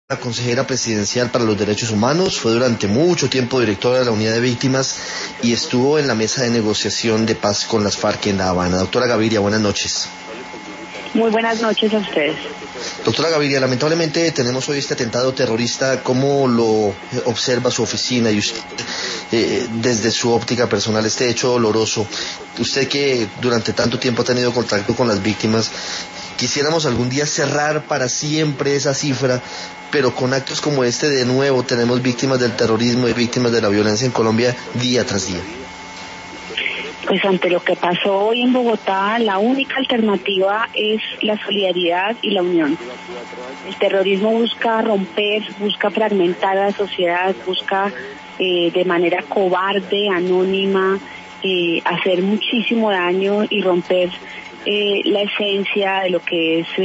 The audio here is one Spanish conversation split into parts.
La consejera presidencial para los derechos humanos, fue durante mucho tiempo directora de la unidad de víctimas y estuvo en la mesa de negociación de paz con las FARC en La Habana. Doctora Gaviria, buenas noches. Muy buenas noches a ustedes. Doctora Gaviria, lamentablemente tenemos hoy este atentado terrorista. ¿Cómo lo observa su oficina y usted desde su óptica personal este hecho doloroso? Usted que durante tanto tiempo ha tenido contacto con las víctimas, quisiéramos algún día cerrar para siempre esa cifra, pero con actos como este de nuevo tenemos víctimas del terrorismo y víctimas de la violencia en Colombia día tras día. Pues ante lo que pasó hoy en Bogotá, la única alternativa es la solidaridad y la unión. El terrorismo busca romper, busca fragmentar a la sociedad, busca de manera cobarde, anónima, hacer muchísimo daño y romper la esencia de lo que es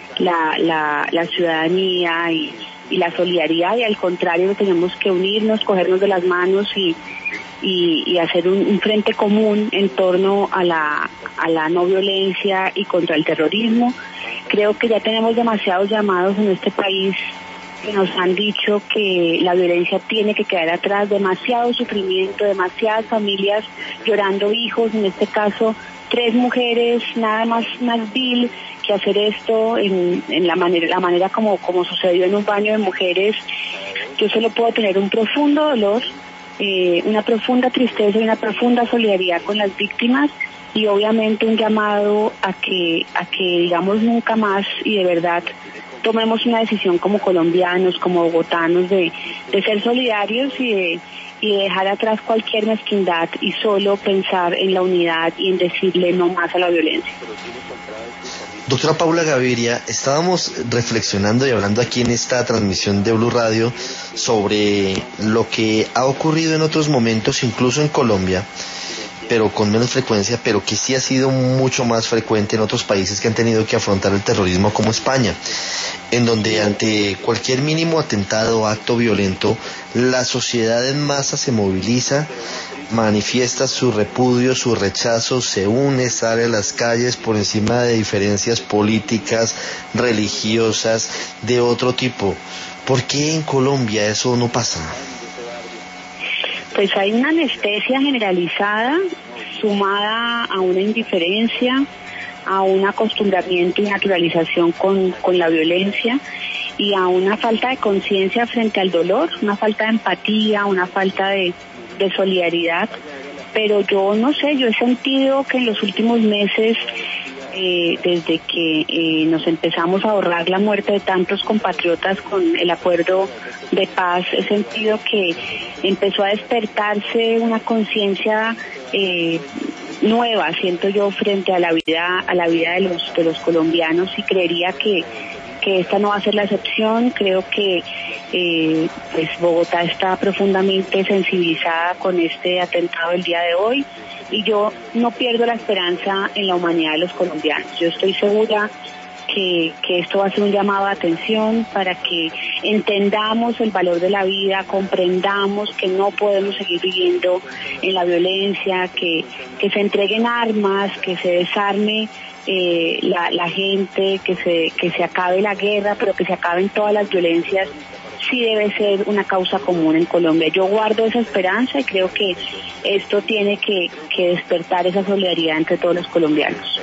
la ciudadanía y la solidaridad, y al contrario tenemos que unirnos, cogernos de las manos y hacer un frente común en torno a la no violencia y contra el terrorismo. Creo que ya tenemos demasiados llamados en este país que nos han dicho que la violencia tiene que quedar atrás, demasiado sufrimiento, demasiadas familias llorando hijos, en este caso 3 mujeres, nada más vil que hacer esto en la manera como sucedió en un baño de mujeres. Yo solo puedo tener un profundo dolor, una profunda tristeza y una profunda solidaridad con las víctimas, y obviamente un llamado a que digamos nunca más y de verdad tomemos una decisión como colombianos, como bogotanos, de ser solidarios y de dejar atrás cualquier mezquindad y solo pensar en la unidad y en decirle no más a la violencia. Doctora Paula Gaviria, estábamos reflexionando y hablando aquí en esta transmisión de Blue Radio sobre lo que ha ocurrido en otros momentos, incluso en Colombia, pero con menos frecuencia, pero que sí ha sido mucho más frecuente en otros países que han tenido que afrontar el terrorismo, como España, en donde ante cualquier mínimo atentado o acto violento, la sociedad en masa se moviliza, manifiesta su repudio, su rechazo, se une, sale a las calles por encima de diferencias políticas, religiosas, de otro tipo. ¿Por qué en Colombia eso no pasa? Pues hay una anestesia generalizada sumada a una indiferencia, a un acostumbramiento y naturalización con la violencia, y a una falta de conciencia frente al dolor, una falta de empatía, una falta de solidaridad. Pero yo no sé, yo he sentido que en los últimos meses, desde que nos empezamos a ahorrar la muerte de tantos compatriotas con el acuerdo de paz, he sentido que empezó a despertarse una conciencia nueva, siento yo, frente a la vida de los colombianos, y creería que esta no va a ser la excepción. Creo que pues Bogotá está profundamente sensibilizada con este atentado del día de hoy, y yo no pierdo la esperanza en la humanidad de los colombianos. Yo estoy segura que esto va a ser un llamado de atención para que entendamos el valor de la vida, comprendamos que no podemos seguir viviendo en la violencia, que se entreguen armas, que se desarme la gente, que se acabe la guerra, pero que se acaben todas las violencias. Sí debe ser una causa común en Colombia. Yo guardo esa esperanza y creo que esto tiene que despertar esa solidaridad entre todos los colombianos.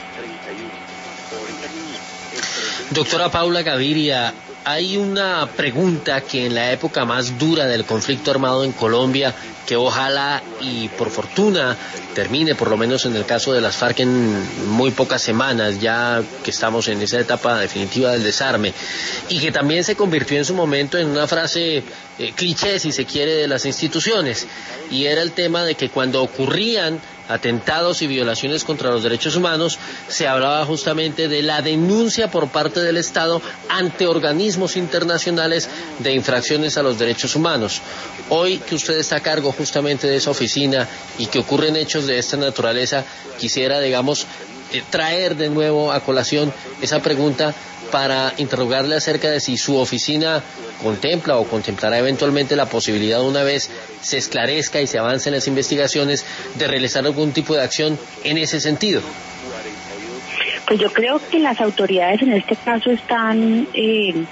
Doctora Paula Gaviria, hay una pregunta que en la época más dura del conflicto armado en Colombia, que ojalá y por fortuna termine, por lo menos en el caso de las FARC, en muy pocas semanas, ya que estamos en esa etapa definitiva del desarme, y que también se convirtió en su momento en una frase cliché, si se quiere, de las instituciones, y era el tema de que cuando ocurrían atentados y violaciones contra los derechos humanos, se hablaba justamente de la denuncia por parte del Estado ante organismos internacionales de infracciones a los derechos humanos. Hoy que usted está a cargo justamente de esa oficina y que ocurren hechos de esta naturaleza, quisiera, digamos, traer de nuevo a colación esa pregunta para interrogarle acerca de si su oficina contempla o contemplará eventualmente la posibilidad, una vez se esclarezca y se avance en las investigaciones, de realizar algún tipo de acción en ese sentido. Pues yo creo que las autoridades en este caso están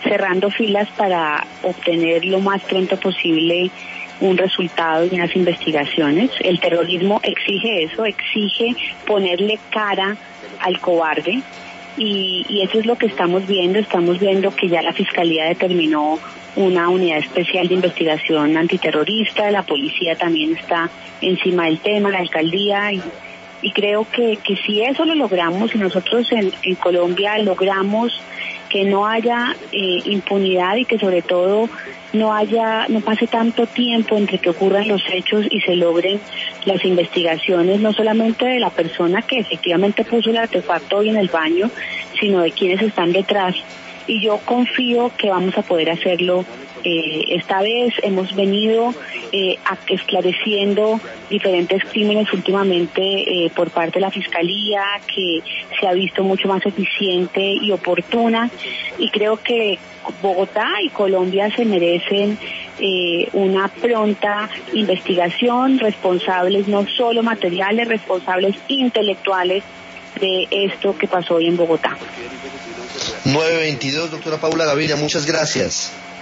cerrando filas para obtener lo más pronto posible un resultado de unas investigaciones. El terrorismo exige eso, exige ponerle cara al cobarde, y eso es lo que estamos viendo que ya la Fiscalía determinó una unidad especial de investigación antiterrorista, la policía también está encima del tema, la alcaldía, y creo que si eso lo logramos, y nosotros en Colombia logramos que no haya impunidad, y que sobre todo no pase tanto tiempo entre que ocurran los hechos y se logren las investigaciones, no solamente de la persona que efectivamente puso el artefacto hoy en el baño, sino de quienes están detrás. Y yo confío que vamos a poder hacerlo. Esta vez hemos venido esclareciendo diferentes crímenes últimamente por parte de la Fiscalía, que se ha visto mucho más eficiente y oportuna, y creo que Bogotá y Colombia se merecen una pronta investigación, responsables no solo materiales, responsables intelectuales de esto que pasó hoy en Bogotá. 9:22, doctora Paula Gaviria, muchas gracias.